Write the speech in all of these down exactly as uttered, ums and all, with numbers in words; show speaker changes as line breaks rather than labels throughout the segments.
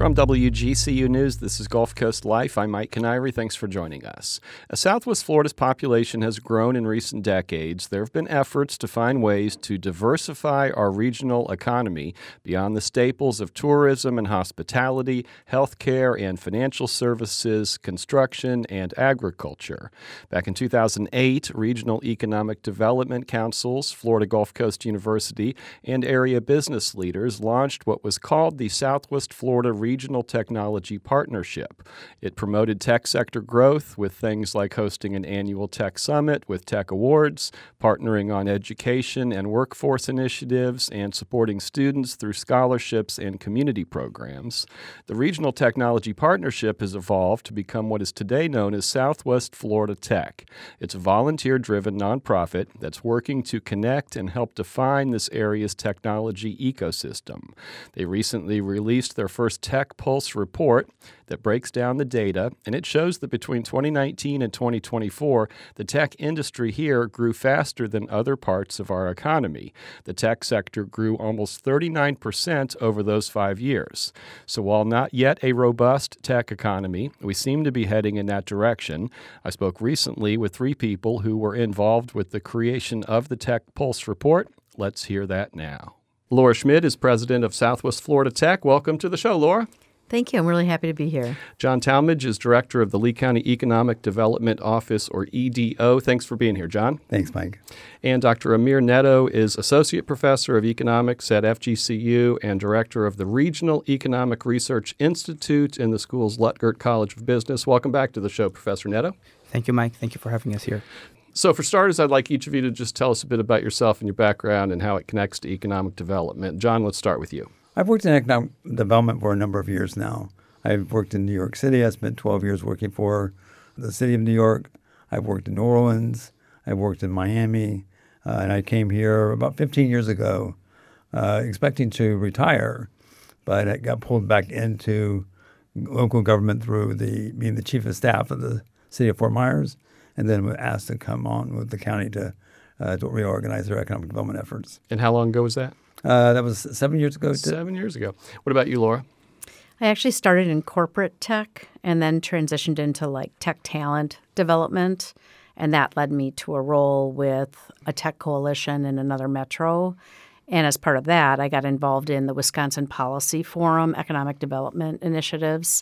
From W G C U News, this is Gulf Coast Life. I'm Mike Canary. Thanks for joining us. As Southwest Florida's population has grown in recent decades, there have been efforts to find ways to diversify our regional economy beyond the staples of tourism and hospitality, healthcare and financial services, construction, and agriculture. Back in two thousand eight, Regional Economic Development Councils, Florida Gulf Coast University, and area business leaders launched what was called the Southwest Florida Regional Technology Partnership. It promoted tech sector growth with things like hosting an annual tech summit with tech awards, partnering on education and workforce initiatives, and supporting students through scholarships and community programs. The Regional Technology Partnership has evolved to become what is today known as Southwest Florida Tech. It's a volunteer-driven nonprofit that's working to connect and help define this area's technology ecosystem. They recently released their first Tech Pulse report that breaks down the data, and it shows that between twenty nineteen and twenty twenty-four, the tech industry here grew faster than other parts of our economy. The tech sector grew almost thirty-nine percent over those five years. So while not yet a robust tech economy, we seem to be heading in that direction. I spoke recently with three people who were involved with the creation of the Tech Pulse report. Let's hear that now. Laura Schmidt is president of Southwest Florida Tech. Welcome to the show, Laura.
Thank you. I'm really happy to be here.
John Talmadge is director of the Lee County Economic Development Office, or E D O. Thanks for being here, John.
Thanks, Mike.
And Doctor Amir Netto is associate professor of economics at F G C U and director of the Regional Economic Research Institute in the school's Lutgert College of Business. Welcome back to the show, Professor Netto.
Thank you, Mike. Thank you for having us here.
So for starters, I'd like each of you to just tell us a bit about yourself and your background and how it connects to economic development. John, let's start with you.
I've worked in economic development for a number of years now. I've worked in New York City. I spent twelve years working for the city of New York. I've worked in New Orleans. I've worked in Miami. Uh, and I came here about fifteen years ago uh, expecting to retire, but I got pulled back into local government through the being the chief of staff of the city of Fort Myers, and then was asked to come on with the county to, uh, to reorganize their economic development efforts.
And how long ago was that?
Uh, that was seven years ago.
Seven years ago. What about you, Laura?
I actually started in corporate tech and then transitioned into like tech talent development. And that led me to a role with a tech coalition in another metro. And as part of that, I got involved in the Wisconsin Policy Forum Economic Development Initiatives.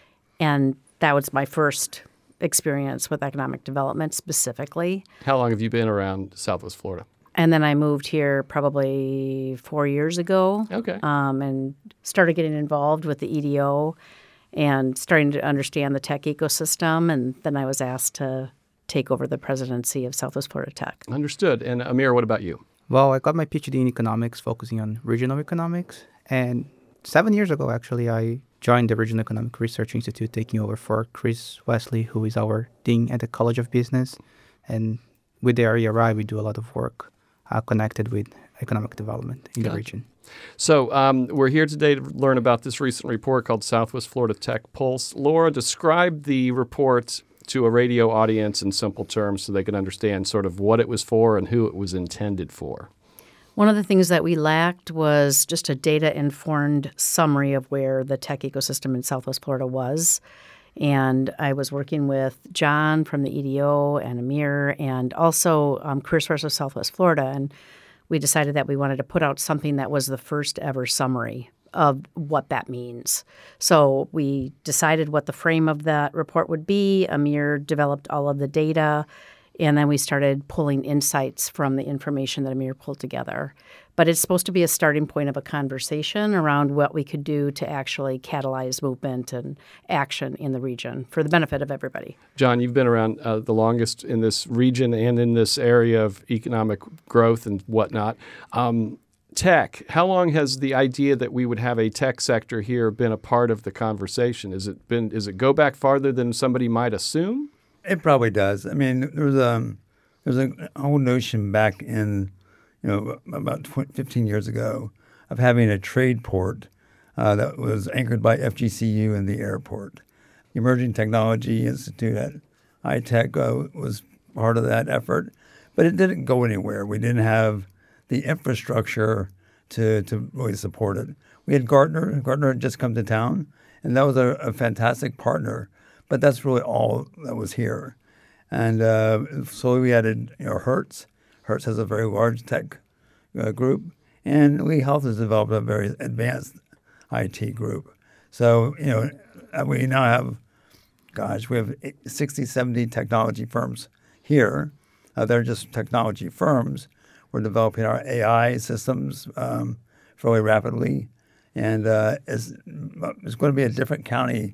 And that was my first experience with economic development specifically.
How long have you been around Southwest Florida?
And then I moved here probably four years ago.
Okay.
Um, and started getting involved with the E D O and starting to understand the tech ecosystem. And then I was asked to take over the presidency of Southwest Florida Tech.
Understood. And Amir, what about you?
Well, I got my PhD in economics, focusing on regional economics. And seven years ago, actually, I joined the Regional Economic Research Institute, taking over for Chris Wesley, who is our dean at the College of Business. And with the area R I, we do a lot of work Uh, connected with economic development in
Gotcha.
the region.
So um, we're here today to learn about this recent report called Southwest Florida Tech Pulse. Laura, describe the report to a radio audience in simple terms so they can understand sort of what it was for and who it was intended for.
One of the things that we lacked was just a data-informed summary of where the tech ecosystem in Southwest Florida was. And I was working with John from the E D O and Amir and also um, Career Source of Southwest Florida. And we decided that we wanted to put out something that was the first ever summary of what that means. So we decided what the frame of that report would be. Amir developed all of the data. And then we started pulling insights from the information that Amir pulled together. But it's supposed to be a starting point of a conversation around what we could do to actually catalyze movement and action in the region for the benefit of everybody.
John, you've been around uh, the longest in this region and in this area of economic growth and whatnot. Um, tech, how long has the idea that we would have a tech sector here been a part of the conversation? Is it been? Is it go back farther than somebody might assume?
It probably does. I mean, there was a there was a whole notion back in, you know, about fifteen years ago of having a trade port uh, that was anchored by F G C U and the airport. The Emerging Technology Institute at I Tech uh, was part of that effort, but it didn't go anywhere. We didn't have the infrastructure to to really support it. We had Gartner. Gartner had just come to town, And that was a, a fantastic partner. But that's really all that was here. And uh, so we added, you know, Hertz. Hertz has a very large tech uh, group. And Lee Health has developed a very advanced I T group. So, you know, we now have, gosh, we have sixty, seventy technology firms here. Uh, they're just technology firms. We're developing our A I systems um, fairly rapidly. And uh, it's, it's going to be a different county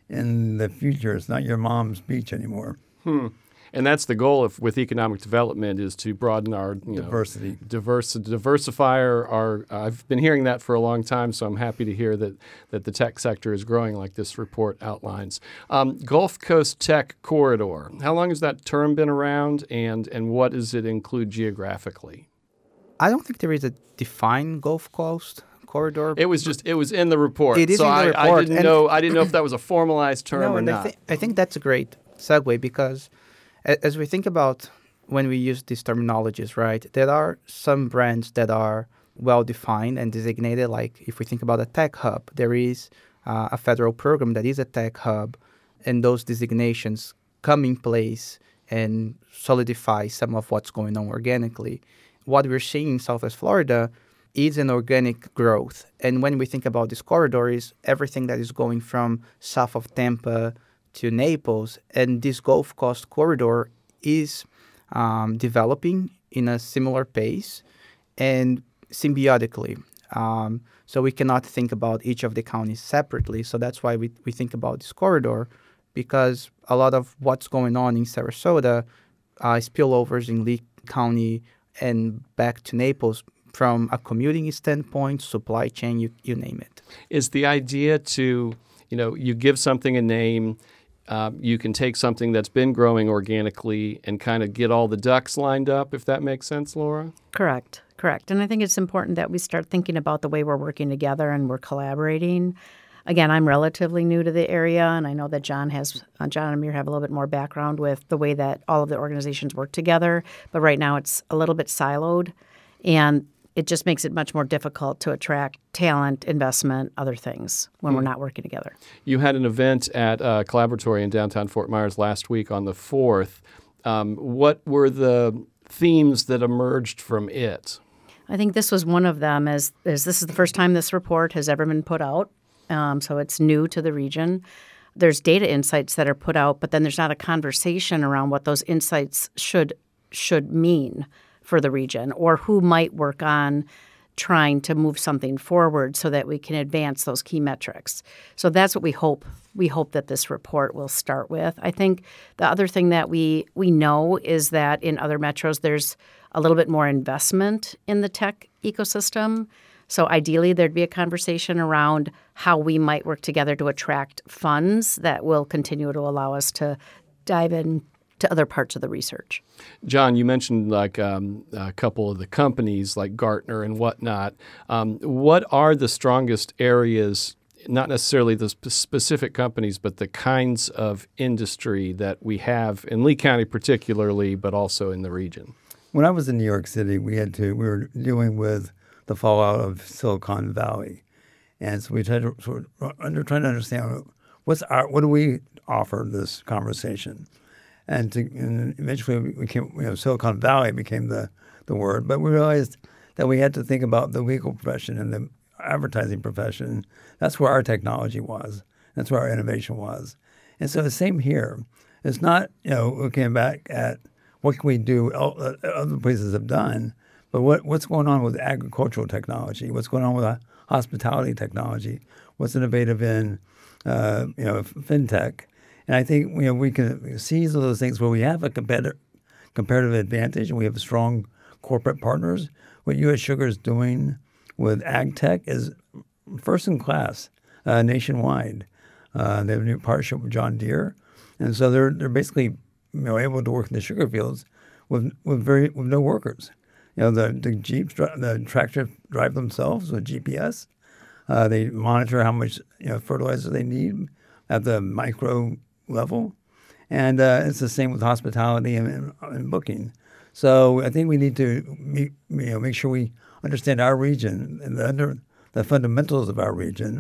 in the future. It's not your mom's beach anymore.
Hmm. And that's the goal of, with economic development, is to broaden our you
diversity,
know, diverse, diversify our. our uh, I've been hearing that for a long time, so I'm happy to hear that that the tech sector is growing, like this report outlines. Um, Gulf Coast Tech Corridor. How long has that term been around, and and what does it include geographically?
I don't think there is a defined Gulf Coast corridor.
It was just it was in the report.
It is
so
in the
I,
report.
I didn't
and
know I didn't know if that was a formalized term
no,
or
and
not.
I, th- I think that's a great segue, because as we think about when we use these terminologies, right, there are some brands that are well-defined and designated. Like if we think about a tech hub, there is uh, a federal program that is a tech hub, and those designations come in place and solidify some of what's going on organically. What we're seeing in Southwest Florida is an organic growth. And when we think about this corridor, is everything that is going from south of Tampa to Naples, and this Gulf Coast corridor is um, developing in a similar pace and symbiotically. Um, so we cannot think about each of the counties separately. So that's why we, we think about this corridor, because a lot of what's going on in Sarasota, uh, spillovers in Lee County and back to Naples from a commuting standpoint, supply chain, you, you name it.
Is the idea to, you know, you give something a name, Um, you can take something that's been growing organically and kind of get all the ducks lined up, if that makes sense, Laura?
Correct, correct. And I think it's important that we start thinking about the way we're working together and we're collaborating. Again, I'm relatively new to the area, and I know that John has, uh, John and Amir have a little bit more background with the way that all of the organizations work together. But right now it's a little bit siloed, and it just makes it much more difficult to attract talent, investment, other things when mm. we're not working together.
You had an event at uh, Collaboratory in downtown Fort Myers last week on the fourth. Um, what were the themes that emerged from it?
I think this was one of them, as, as this is the first time this report has ever been put out, um, so it's new to the region. There's data insights that are put out, but then there's not a conversation around what those insights should should mean for the region, or who might work on trying to move something forward so that we can advance those key metrics. So that's what we hope. We hope that this report will start with. I think the other thing that we we know is that in other metros, there's a little bit more investment in the tech ecosystem. So ideally, there'd be a conversation around how we might work together to attract funds that will continue to allow us to dive in to other parts of the research.
John, you mentioned like um, a couple of the companies like Gartner and whatnot. Um, what are the strongest areas, not necessarily the sp- specific companies, but the kinds of industry that we have in Lee County particularly, but also in the region?
When I was in New York City, we had to, we were dealing with the fallout of Silicon Valley. And so we tried to sort of under, trying to understand what's our, what do we offer this conversation? And, to, and eventually, we became, you know, Silicon Valley became the, the word. But we realized that we had to think about the legal profession and the advertising profession. That's where our technology was. That's where our innovation was. And so the same here. It's not, you know, looking back at what can we do, other places have done, but what, what's going on with agricultural technology? What's going on with hospitality technology? What's innovative in, uh, you know, fintech? And I think, you know, we can seize those things where we have a competitive comparative advantage and we have strong corporate partners. What U S Sugar is doing with ag tech is first in class uh, nationwide. Uh, they have a new partnership with John Deere, and so they're they're basically, you know, able to work in the sugar fields with with very with no workers. You know, the the jeeps, the tractors drive themselves with G P S. Uh, they monitor how much, you know, fertilizer they need at the micro level, and uh, it's the same with hospitality and, and, and booking. So I think we need to meet, you know, make sure we understand our region and the under the fundamentals of our region,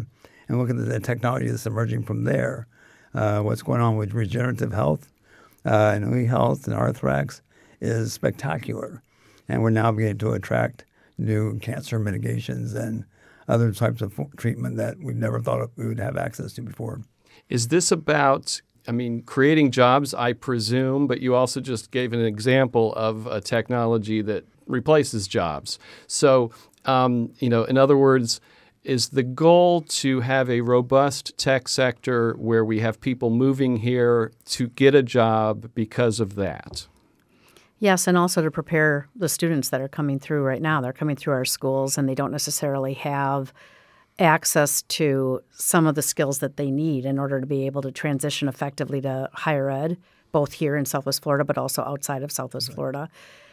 and look at the, the technology that's emerging from there. Uh, what's going on with regenerative health uh, and e-health and Arthrex is spectacular. And we're now beginning to attract new cancer mitigations and other types of treatment that we've never thought we would have access to before.
Is this about, I mean, creating jobs, I presume, but you also just gave an example of a technology that replaces jobs. So, um, you know, in other words, is the goal to have a robust tech sector where we have people moving here to get a job because of that?
Yes, and also to prepare the students that are coming through right now. They're coming through our schools, and they don't necessarily have access to some of the skills that they need in order to be able to transition effectively to higher ed, both here in Southwest Florida, but also outside of Southwest right. Florida,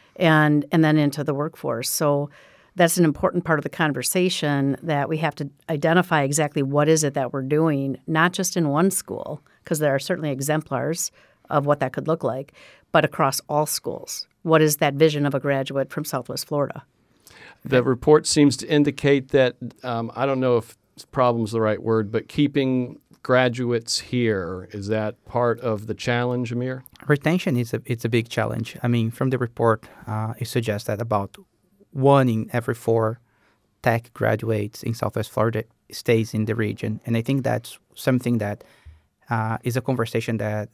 and and then into the workforce. So that's an important part of the conversation, that we have to identify exactly what is it that we're doing, not just in one school, because there are certainly exemplars of what that could look like, but across all schools. What is that vision of a graduate from Southwest Florida?
The report seems to indicate that, um, I don't know if problem is the right word, but keeping graduates here, is that part of the challenge, Amir?
Retention is a, it's a big challenge. I mean, from the report, uh, it suggests that about one in every four tech graduates in Southwest Florida stays in the region. And I think that's something that uh, is a conversation that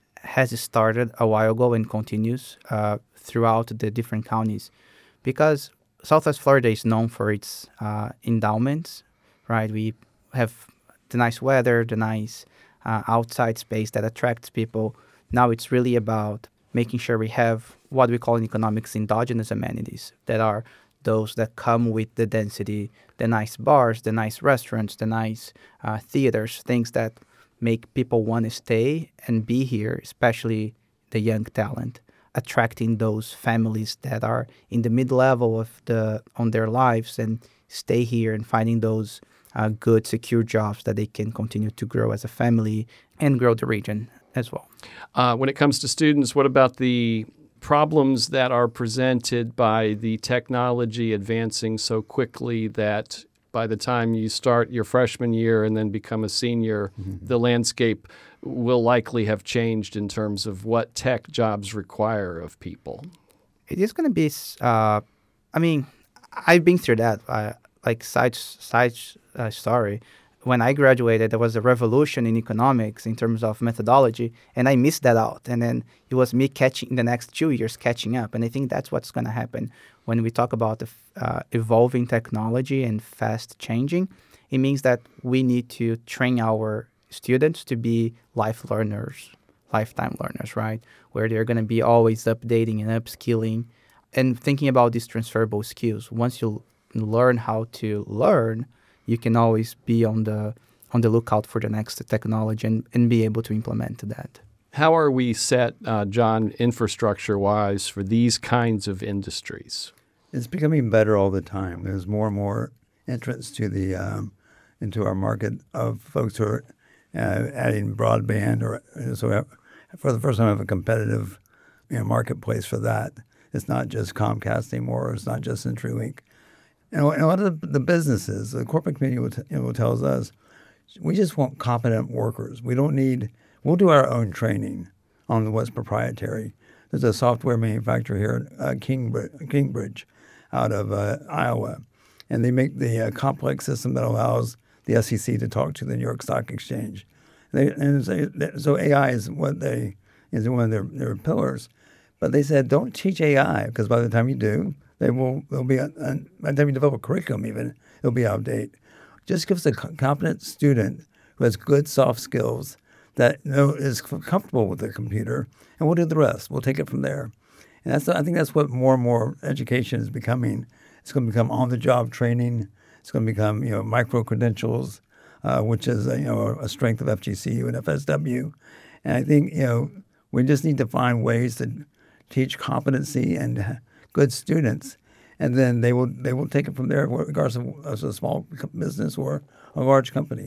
has started a while ago and continues uh, throughout the different counties, because Southwest Florida is known for its uh, endowments, right? We have the nice weather, the nice uh, outside space that attracts people. Now it's really about making sure we have what we call in economics endogenous amenities, that are those that come with the density, the nice bars, the nice restaurants, the nice uh, theaters, things that make people want to stay and be here, especially the young talent, attracting those families that are in the mid-level of the on their lives and stay here and finding those uh, good, secure jobs that they can continue to grow as a family and grow the region as well.
Uh, when it comes to students, what about the problems that are presented by the technology advancing so quickly that by the time you start your freshman year and then become a senior, mm-hmm. the landscape will likely have changed in terms of what tech jobs require of people?
It is going to be, uh, I mean, I've been through that. Uh, like side, side uh, story, when I graduated, there was a revolution in economics in terms of methodology, and I missed that out. And then it was me catching, the next two years catching up. And I think that's what's going to happen when we talk about the uh, evolving technology and fast changing. It means that we need to train our students to be life learners, lifetime learners, right? Where they're going to be always updating and upskilling and thinking about these transferable skills. Once you learn how to learn, you can always be on the on the lookout for the next technology and, and be able to implement that.
How are we set, uh, John, infrastructure-wise for these kinds of industries?
It's becoming better all the time. There's more and more entrance to the um, into our market of folks who are uh, adding broadband, or so we have, for the first time, we have a competitive you know, marketplace for that. It's not just Comcast anymore. It's not just CenturyLink. And a lot of the businesses, the corporate community will, t- you know, tells us, we just want competent workers. We don't need, we'll do our own training on what's proprietary. There's a software manufacturer here, uh, Kingbridge, Kingbridge, out of uh, Iowa, and they make the uh, complex system that allows the S E C to talk to the New York Stock Exchange. They, and so, so A I is what they is one of their, their pillars. But they said, don't teach A I, because by the time you do, They will. They'll be. Uh, by the time you develop a curriculum, even it'll be out of date. Just give us a competent student who has good soft skills that know is comfortable with the computer, and we'll do the rest. We'll take it from there. And that's. I think that's what more and more education is becoming. It's going to become on-the-job training. It's going to become you know micro credentials, uh, which is a, you know a strength of F G C U and F S W. And I think you know we just need to find ways to teach competency and good students, and then they will they will take it from there, regardless of, of a small business or a large company.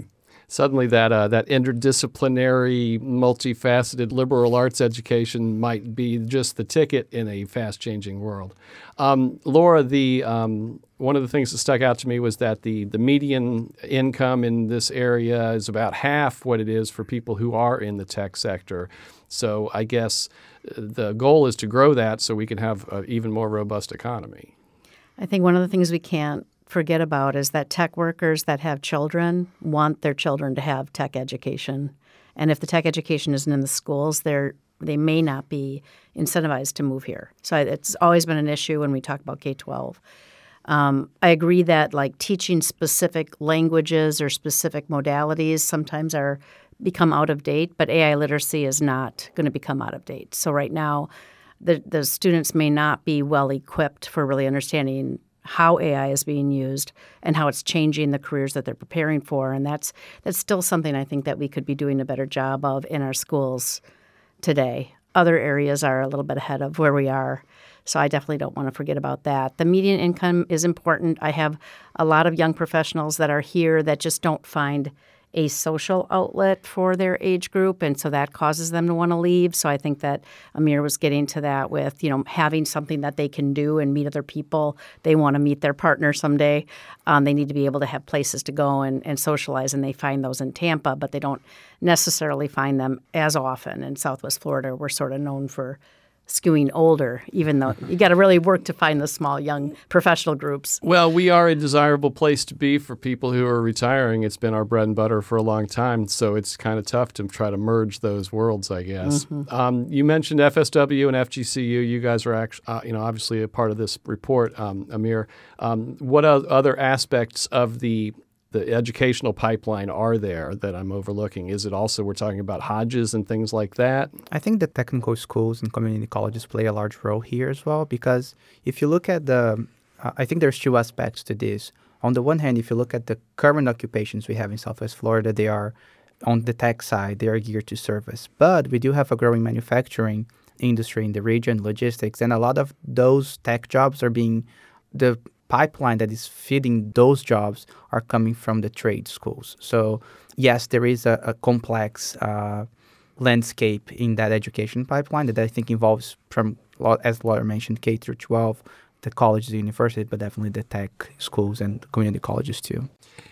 suddenly that uh, that interdisciplinary, multifaceted liberal arts education might be just the ticket in a fast-changing world. Um, Laura, the um, one of the things that stuck out to me was that the, the median income in this area is about half what it is for people who are in the tech sector. So I guess the goal is to grow that so we can have an even more robust economy.
I think one of the things we can't forget about is that tech workers that have children want their children to have tech education. And if the tech education isn't in the schools, they're they may not be incentivized to move here. So it's always been an issue when we talk about K twelve. Um, I agree that like teaching specific languages or specific modalities sometimes are become out of date, but A I literacy is not going to become out of date. So right now, the, the students may not be well equipped for really understanding how A I is being used and how it's changing the careers that they're preparing for. And that's that's still something I think that we could be doing a better job of in our schools today. Other areas are a little bit ahead of where we are. So I definitely don't want to forget about that. The median income is important. I have a lot of young professionals that are here that just don't find a social outlet for their age group, and so that causes them to want to leave. So I think that Amir was getting to that with, you know, having something that they can do and meet other people. They want to meet their partner someday. Um, they need to be able to have places to go and, and socialize, and they find those in Tampa, but they don't necessarily find them as often. In Southwest Florida, we're sort of known for skewing older, even though you got to really work to find the small, young professional groups.
Well, we are a desirable place to be for people who are retiring. It's been our bread and butter for a long time, so it's kind of tough to try to merge those worlds, I guess. Mm-hmm. Um, you mentioned F S W and F G C U. You guys are actually, uh, you know, obviously a part of this report, um, Amir. Um, what other aspects of the the educational pipeline are there that I'm overlooking? Is it also, we're talking about Hodges and things like that?
I think the technical schools and community colleges play a large role here as well, because if you look at the, uh, I think there's two aspects to this. On the one hand, if you look at the current occupations we have in Southwest Florida, they are, on the tech side, they are geared to service. But we do have a growing manufacturing industry in the region, logistics, and a lot of those tech jobs are being, the pipeline that is feeding those jobs are coming from the trade schools. So yes, there is a, a complex uh, landscape in that education pipeline that I think involves, from, as Laura mentioned, K through twelve, the colleges, the university, but definitely the tech schools and community colleges too.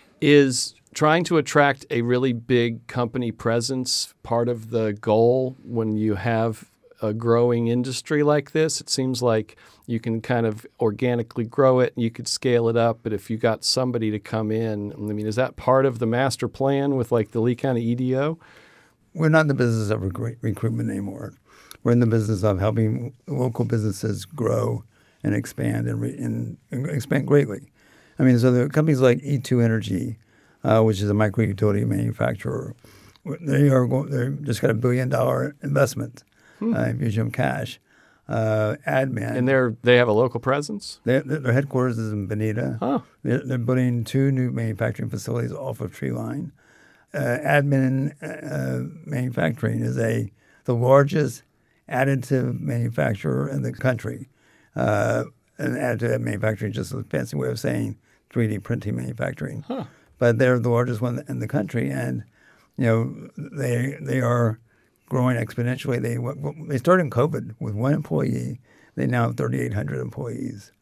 Is trying to attract a really big company presence part of the goal when you have a growing industry like this? It seems like you can kind of organically grow it and you could scale it up, but if you got somebody to come in, I mean, is that part of the master plan with like the Lee County E D O?
We're not in the business of recruit- recruitment anymore. We're in the business of helping local businesses grow and expand and, re- and, and expand greatly. I mean, so there are companies like E two Energy, uh, which is a micro-utility manufacturer. They are going, they're just got a billion dollar investment. Hmm. Uh, Infusion Cash, uh, Admin.
And they're they have a local presence?
They're, their headquarters is in Bonita.
Huh.
They're, they're building two new manufacturing facilities off of Treeline. Uh, Admin uh, Manufacturing is a the largest additive manufacturer in the country. Uh, and additive manufacturing is just a fancy way of saying three D printing manufacturing.
Huh.
But they're the largest one in the country, and you know they they are growing exponentially. They they started in COVID with one employee. They now have thirty-eight hundred employees.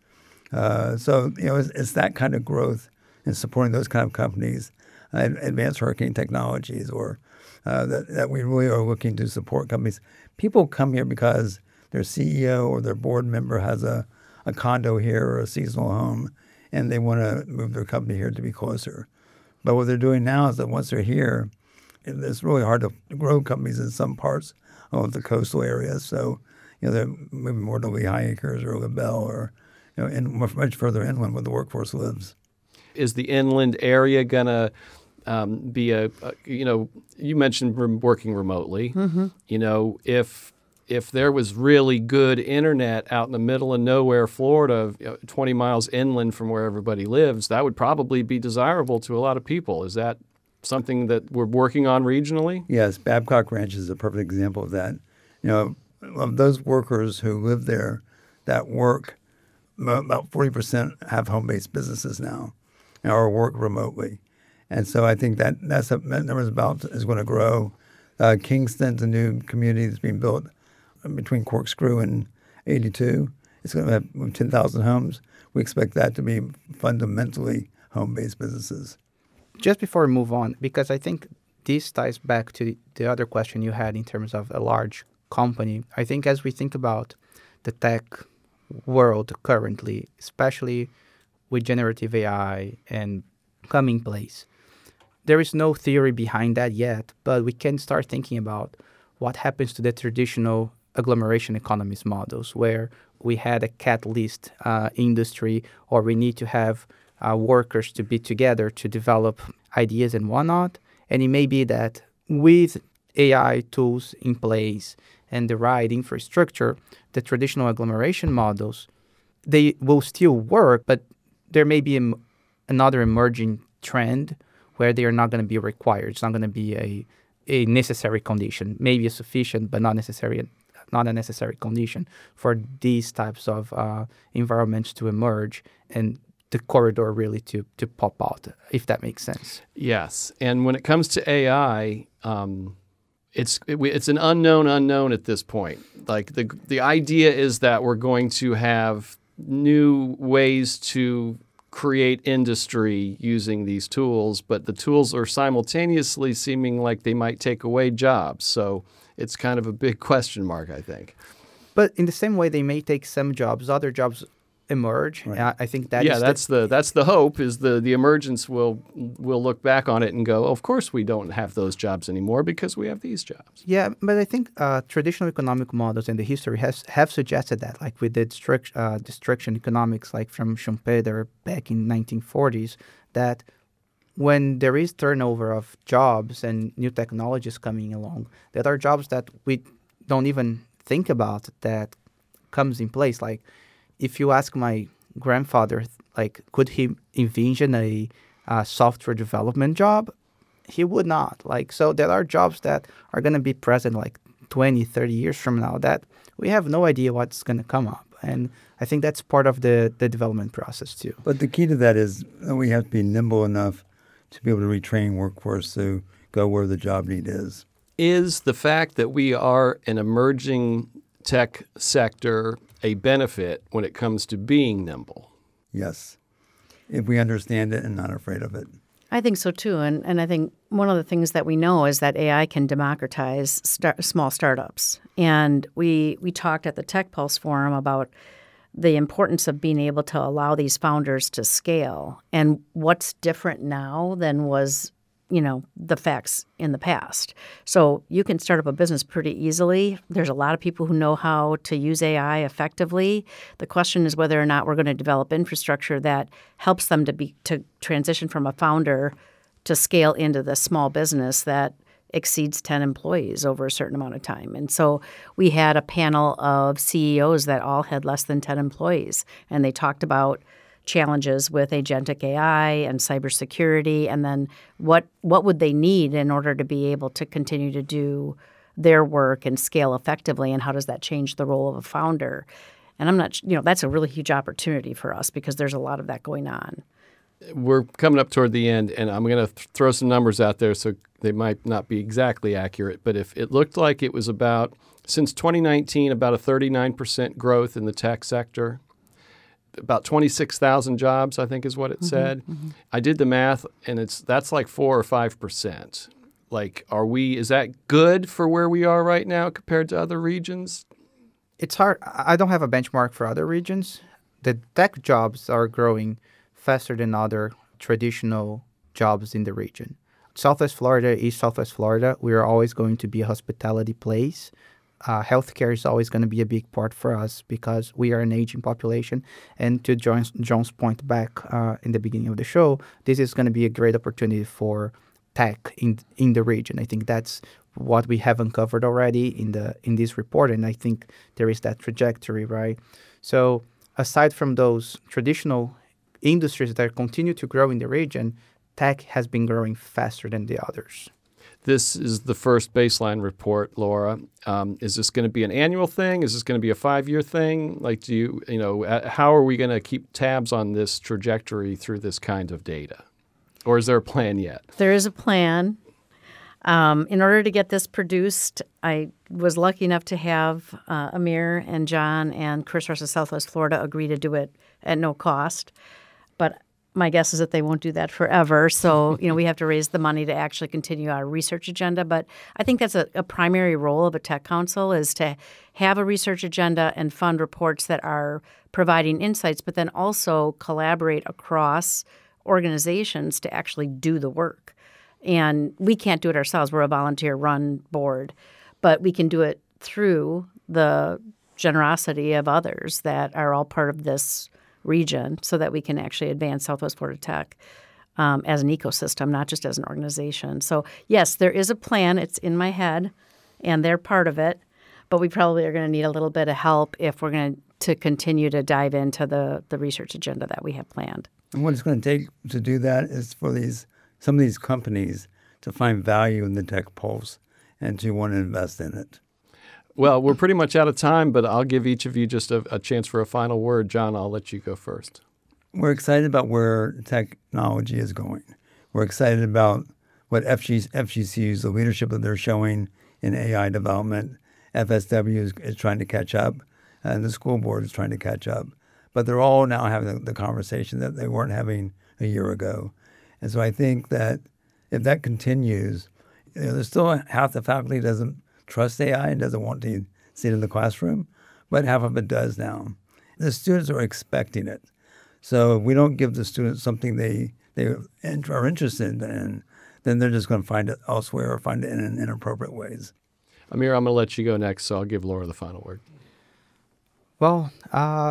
Uh, so you know it's, it's that kind of growth and supporting those kind of companies, uh, advanced hurricane technologies, or uh, that that we really are looking to support companies. People come here because their C E O or their board member has a, a condo here or a seasonal home, and they want to move their company here to be closer. But what they're doing now is that once they're here, it's really hard to grow companies in some parts of the coastal areas. So, you know, they're moving more to Lehigh Acres or LaBelle or, you know, in, much further inland where the workforce lives.
Is the inland area going to um, be a, a, you know, you mentioned working remotely. Mm-hmm. You know, if if there was really good internet out in the middle of nowhere, Florida, you know, twenty miles inland from where everybody lives, that would probably be desirable to a lot of people. Is that something that we're working on regionally?
Yes, Babcock Ranch is a perfect example of that. You know, of those workers who live there that work, about forty percent have home-based businesses now or work remotely. And so I think that that's a, that number is about is going to grow. Uh, Kingston's a new community that's being built between Corkscrew and eighty-two. It's going to have ten thousand homes. We expect that to be fundamentally home-based businesses.
Just before we move on, because I think this ties back to the other question you had in terms of a large company. I think as we think about the tech world currently, especially with generative A I and coming place, there is no theory behind that yet, but we can start thinking about what happens to the traditional agglomeration economies models where we had a catalyst uh, industry, or we need to have uh, workers to be together to develop ideas and whatnot. And it may be that with A I tools in place and the right infrastructure, the traditional agglomeration models, they will still work, but there may be a, another emerging trend where they are not going to be required. It's not going to be a, a necessary condition, maybe a sufficient but not necessary, not a necessary condition for these types of uh, environments to emerge and the corridor really to to pop out, if that makes sense.
Yes, and when it comes to A I, um, it's it, it's an unknown unknown at this point. Like the the idea is that we're going to have new ways to create industry using these tools, but the tools are simultaneously seeming like they might take away jobs. So it's kind of a big question mark, I think.
But in the same way, they may take some jobs, other jobs emerge.
Right.
Uh, I think that
yeah,
is
that's
the,
the that's the hope. Is the the emergence will will look back on it and go, oh, of course we don't have those jobs anymore because we have these jobs.
Yeah, but I think uh, traditional economic models in the history has have suggested that, like with the destruct, uh, destruction economics, like from Schumpeter back in nineteen forties, that when there is turnover of jobs and new technologies coming along, that are jobs that we don't even think about that comes in place. Like if you ask my grandfather, like, could he envision a uh, software development job? He would not. Like, so there are jobs that are going to be present like twenty, thirty years from now that we have no idea what's going to come up. And I think that's part of the, the development process too.
But the key to that is that we have to be nimble enough to be able to retrain workforce to go where the job need is.
Is the fact that we are an emerging tech sector a benefit when it comes to being nimble?
Yes, if we understand it and not afraid of it.
I think so too, and and I think one of the things that we know is that A I can democratize start, small startups. And we we talked at the Tech Pulse Forum about the importance of being able to allow these founders to scale, and what's different now than was, you know, the facts in the past. So you can start up a business pretty easily. There's a lot of people who know how to use A I effectively. The question is whether or not we're going to develop infrastructure that helps them to be to transition from a founder to scale into the small business that exceeds ten employees over a certain amount of time. And so we had a panel of C E Os that all had less than ten employees, and they talked about challenges with agentic A I and cybersecurity, and then what what would they need in order to be able to continue to do their work and scale effectively, and how does that change the role of a founder? And I'm not, you know, that's a really huge opportunity for us because there's a lot of that going on.
We're coming up toward the end, and I'm going to th- throw some numbers out there so they might not be exactly accurate, but if it looked like it was about, since twenty nineteen, about a thirty-nine percent growth in the tech sector, about twenty-six thousand jobs, I think is what it mm-hmm, said. Mm-hmm. I did the math, and it's that's like four or five percent. Like, are we, is that good for where we are right now compared to other regions?
It's hard. I don't have a benchmark for other regions. The tech jobs are growing faster than other traditional jobs in the region. Southwest Florida, East Southwest Florida, we are always going to be a hospitality place. Uh, healthcare is always going to be a big part for us because we are an aging population. And to John's, John's point back uh, in the beginning of the show, this is going to be a great opportunity for tech in in the region. I think that's what we have uncovered already in the in this report, and I think there is that trajectory, right? So aside from those traditional industries that continue to grow in the region, tech has been growing faster than the others.
This is the first baseline report, Laura. Um, is this going to be an annual thing? Is this going to be a five-year thing? Like, do you, you know, how are we going to keep tabs on this trajectory through this kind of data? Or is there a plan yet?
There is a plan. Um, in order to get this produced, I was lucky enough to have uh, Amir and John and Chris Russ of Southwest Florida agree to do it at no cost. But my guess is that they won't do that forever. So, you know, we have to raise the money to actually continue our research agenda. But I think that's a, a primary role of a tech council is to have a research agenda and fund reports that are providing insights, but then also collaborate across organizations to actually do the work. And we can't do it ourselves. We're a volunteer-run board. But we can do it through the generosity of others that are all part of this region so that we can actually advance Southwest Florida Tech um, as an ecosystem, not just as an organization. So, yes, there is a plan. It's in my head, and they're part of it. But we probably are going to need a little bit of help if we're going to continue to dive into the, the research agenda that we have planned.
And what it's going to take to do that is for these some of these companies to find value in the tech pulse and to want to invest in it.
Well, we're pretty much out of time, but I'll give each of you just a, a chance for a final word. John, I'll let you go first.
We're excited about where technology is going. We're excited about what F G, F G C U's, the leadership that they're showing in A I development. F S W is, is trying to catch up, and the school board is trying to catch up. But they're all now having the, the conversation that they weren't having a year ago. And so I think that if that continues, you know, there's still half the faculty doesn't trust A I and doesn't want to see it in the classroom, but half of it does now. The students are expecting it. So if we don't give the students something they, they are interested in, then they're just going to find it elsewhere or find it in inappropriate ways.
Amir, I'm going to let you go next, so I'll give Laura the final word.
Well, uh,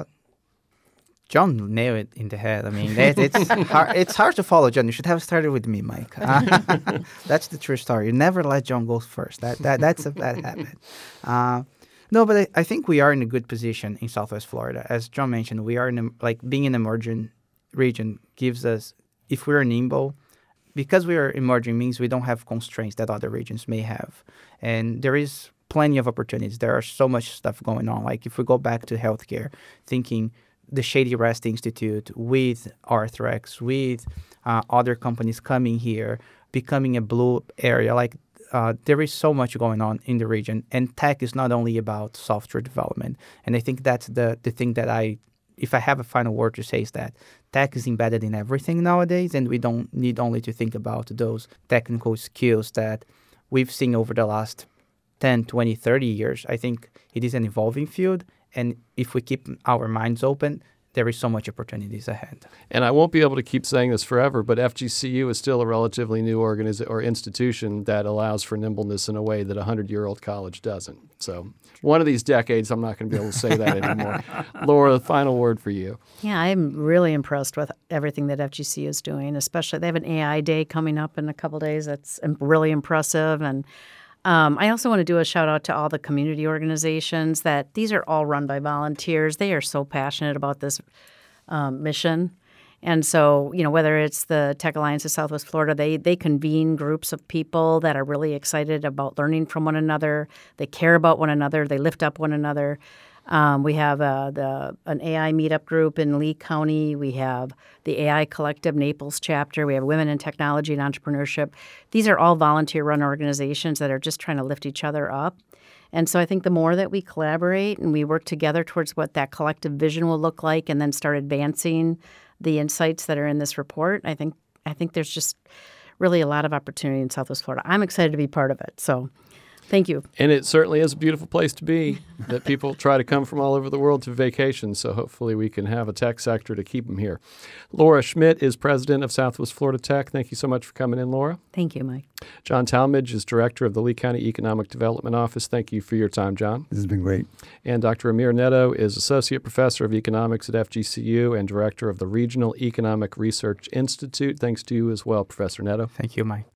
John nailed it in the head. I mean, it, it's hard, it's hard to follow John. You should have started with me, Mike. Uh, that's the true story. You never let John go first. That that that's a bad habit. Uh, no, but I, I think we are in a good position in Southwest Florida. As John mentioned, we are in a, like being an emerging region gives us, if we're nimble, because we are emerging means we don't have constraints that other regions may have, and there is plenty of opportunities. There are so much stuff going on. Like if we go back to healthcare, thinking the Shady Rest Institute with Arthrex, with uh, other companies coming here, becoming a blue area. Like uh, there is so much going on in the region. And tech is not only about software development. And I think that's the, the thing that I, if I have a final word to say, is that tech is embedded in everything nowadays. And we don't need only to think about those technical skills that we've seen over the last ten, twenty, thirty years. I think it is an evolving field. And if we keep our minds open, there is so much opportunities ahead.
And I won't be able to keep saying this forever, but F G C U is still a relatively new organiz- or institution that allows for nimbleness in a way that a hundred-year-old college doesn't. So one of these decades, I'm not going to be able to say that anymore. Laura, the final word for you.
Yeah, I'm really impressed with everything that F G C U is doing, especially they have an A I day coming up in a couple days. That's really impressive. And Um, I also want to do a shout out to all the community organizations that these are all run by volunteers. They are so passionate about this um, mission. And so, you know, whether it's the Tech Alliance of Southwest Florida, they they convene groups of people that are really excited about learning from one another. They care about one another. They lift up one another. Um, we have uh, the an A I meetup group in Lee County. We have the A I Collective Naples chapter. We have Women in Technology and Entrepreneurship. These are all volunteer-run organizations that are just trying to lift each other up. And so I think the more that we collaborate and we work together towards what that collective vision will look like and then start advancing the insights that are in this report, I think I think there's just really a lot of opportunity in Southwest Florida. I'm excited to be part of it. So thank you.
And it certainly is a beautiful place to be that people try to come from all over the world to vacation. So hopefully we can have a tech sector to keep them here. Laura Schmidt is president of Southwest Florida Tech. Thank you so much for coming in, Laura.
Thank you, Mike.
John Talmadge is director of the Lee County Economic Development Office. Thank you for your time, John.
This has been great.
And Doctor Amir Neto is associate professor of economics at F G C U and director of the Regional Economic Research Institute. Thanks to you as well, Professor Neto.
Thank you, Mike.